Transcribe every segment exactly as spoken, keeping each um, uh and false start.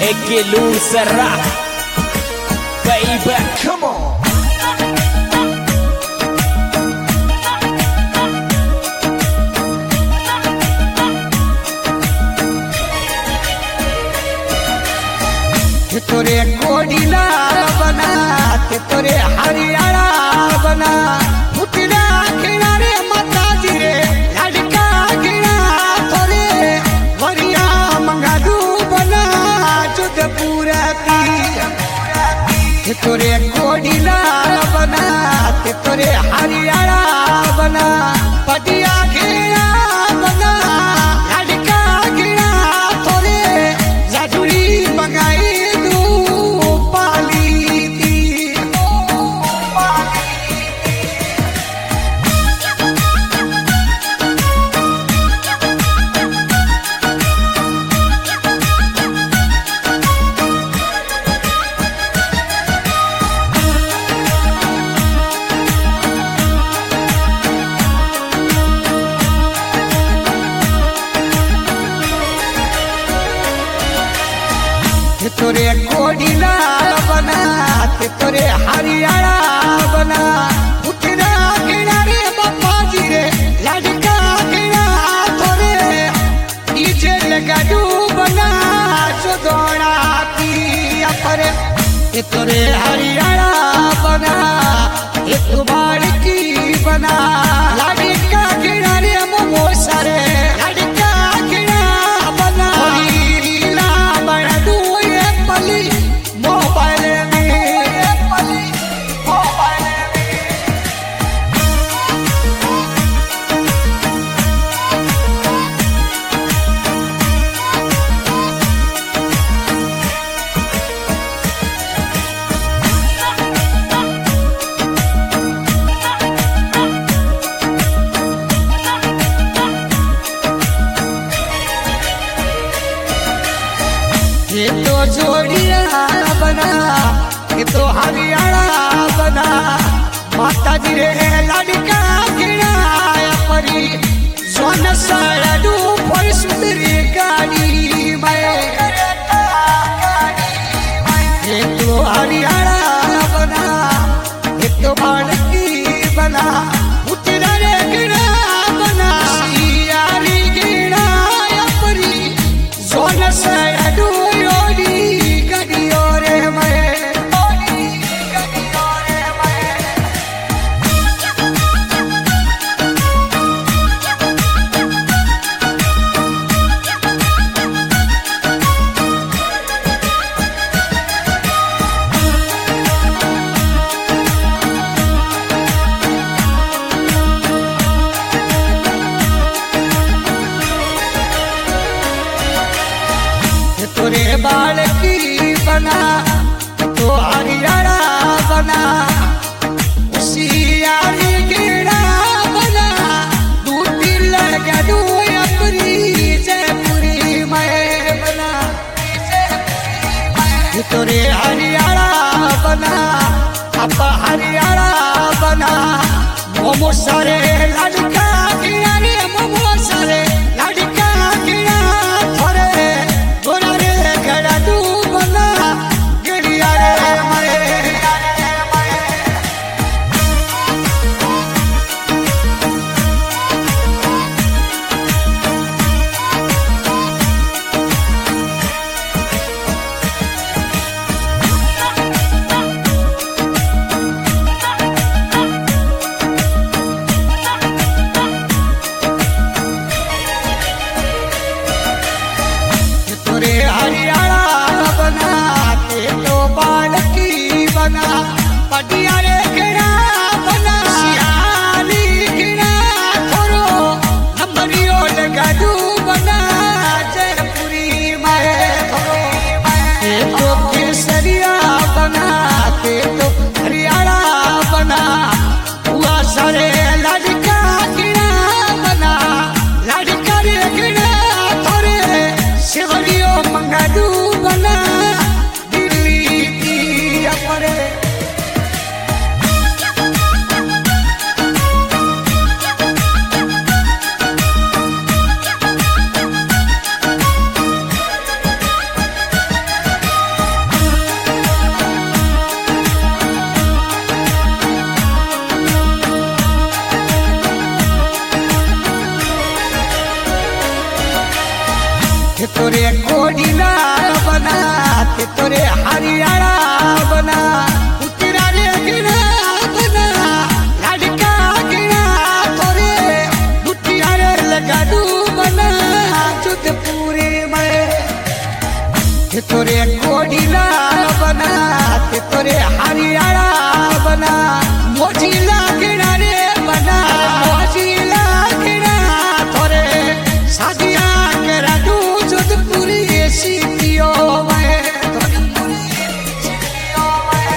Eke Lucera, baby, come on. के तोरे कोडिला बना के तोरे हरियाणा बना फुटना किनारे माता जी रे लड़का गिरा तोरे वरिया मंगादू बना जुद पूरा पी के तोरे कोडिला बना के तोरे हरियाणा बना पटिया गिरा बना लड़का गिरा तोरे जादुरी मंगाई के तोरे कोडिला बना के तोरे हरियाणा बना उठना किनारे बापा जी रे लड़का गिरा तोरे डीजे लगाडू बना चोदोड़ा की अपरे के तोरे हरियाणा बना एक बार की बना लड़का किनारे मोमो सारे लड़का गिरा बना मोबाइल में मोबाइल में ये तो जोड़िया बना ये तो हरियाणा बना माता जी रे लड़का गिराया परी सोन साड़ू पर सुंदरी गाड़ी में ये तो हरियाणा बना ये तो बालकी बना उतरा रे गिरा बना यारी गिराया परी सोन साड़ू तोरे बालकी बना तो हरियाणा बना उसी यारी गिरा बना दू दिल लगा दू अपनी जयपुरी मैं बना तोरे हरियाणा बना अब हरियाणा बना मोमो सारे लड़का गिरा रे मोमो सारे लड़का गिरा थोरे गोरा रे गड़ा तू बना गिरिया रे मरे तोरे हरियाणा बना उतरा रे गिरा बना लड़का गिरा तोरे दुटिया रे लगा दू बना जोधपुरी में तोरे कोडिला बना तोरे हरियाणा बना मोजिला गिरा रे बना मोजिला गिरा तोरे शादिया करा दू जोधपुरी सीतियो में जोधपुरी सीतियो में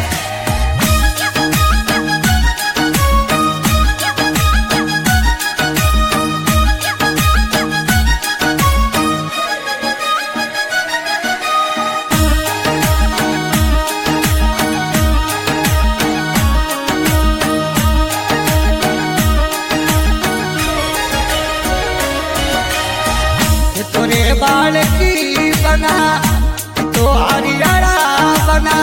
तोरे बाल की बना तो हरियाणा बना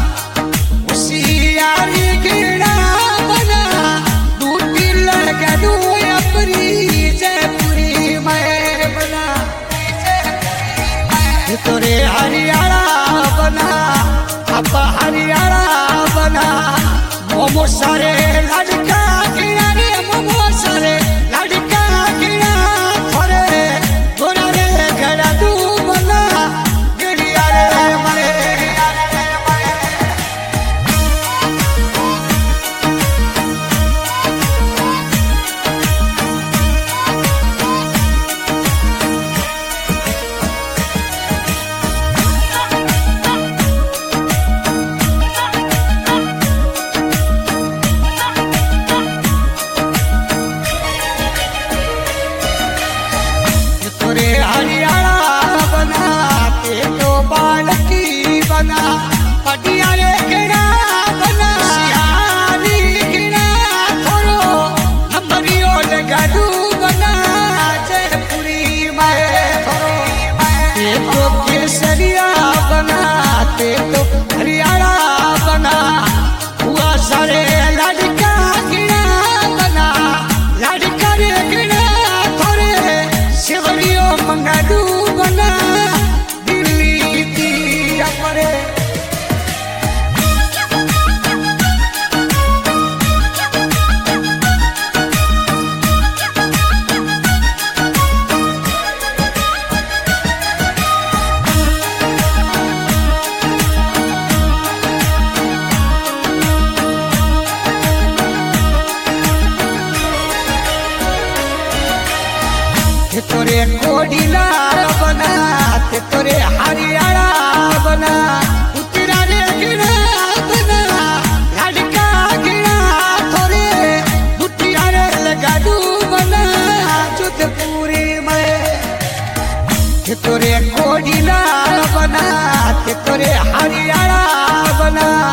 उसियारी गिरा बना दूटी लगा दू अपनी जयपुरी में बना तोरे हरियाणा बना अब हरियाणा बना मोमो सारे लड़का गिरा रे मोमो सारे लड़का गिरा थोरे गोरा रे गड़ा दू बना गिरिया रे मरे तोरे हरियाणा बना ते तो बाल की बना पटिया रे गिरा बना सियारी गिरा थोरो नंबरियो लगा दू बना जयपुरी में थोरो ते तो केसरिया बना ते तो हरियाणा बना हुआ सारे लड़का गिरा बना लड़का रे गिरा थोरे शिवरियो मंगाडू बना दिल्ली की अपरे तोरे कोडिला बना तोरे हरियाणा बना उतरा रे गिरा बना लड़का गिरा तोरे दुटिया रे लगा दू बना जोधपुरी में तोरे कोडिला बना तोरे हरियाणा बना